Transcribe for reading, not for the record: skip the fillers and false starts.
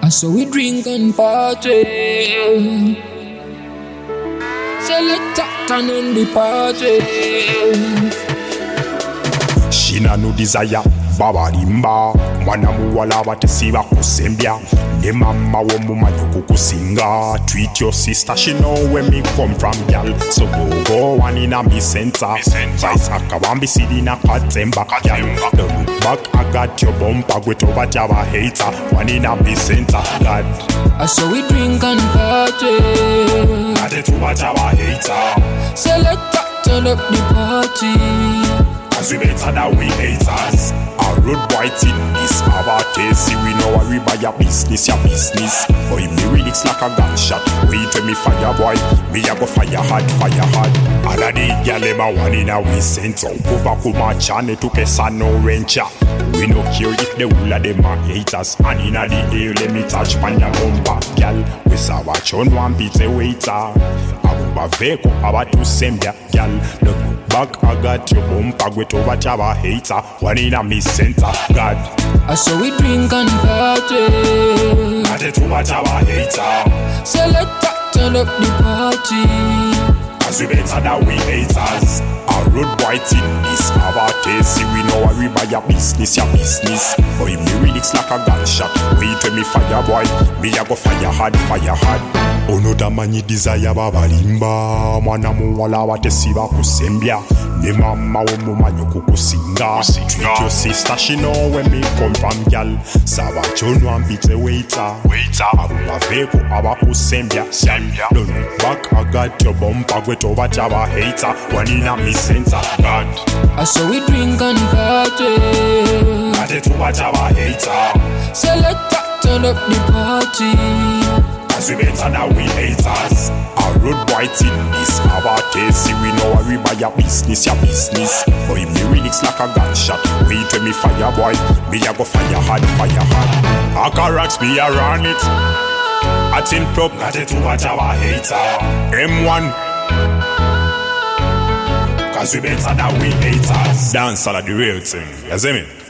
And so we drink and party. Select turn on the party. Shina no desire, baba rimba. Mwana muwala batesiba kusembya. Ne mama wo mumanyo kukusinga. Treat your sister, she know where me come from, gal. So go one in a me center. Vice akawambi sidi na katemba, gal. Don't look back, I got your bumper. Go to what you hater. One in a me center, God. And so we drink and party. Got it to what you hater. Select turn up the party. Cause we better than we haters. Our road boy in this our taste. See we know we buy your business, Boy me lyrics like a gunshot. Wait when me fire boy, me a go fire hard. All of the gyal them a one in a we sense. Over kuma chane to kesa no rencha. We no care if the whole of them are haters. And inna the air let me touch pan ya bumper, gyal. We saw watch on one beat a waiter. Abuba veko aba to sembya, gyal. Look back, I got your bumper. Go to what you hater. One in a me center, God. And so we drink and party. Got it to what you hater. Select turn up the party. Cause we better than we haters. Our road boy in this our taste. See we know we buy your business, Boy me lyrics like a gunshot. Wait when me fire boy, me a go fire hard. Ono damanyi desire baba limba. Mwana muwala watesiba kusembya. Ne mama wo mumanyo kukusinga. Treat your sister, she know where me come from, gal. Sawa chono ambite waiter. Abuba veko aba kusembya. Don't look back, I got your bumper. Go to what you hater. One in a me center, God. And so we drink and party. Got it to what you hater. Select turn up the party. Cause we better than we haters. Our road boy in this our taste. See we know we buy your business, Boy me lyrics like a gunshot. Wait when me fire boy, me a go fire hard. Akarax me a run it. I think prop got it to what our hater. M1. Cause we better than we haters. Dance all of the real thing, you see me?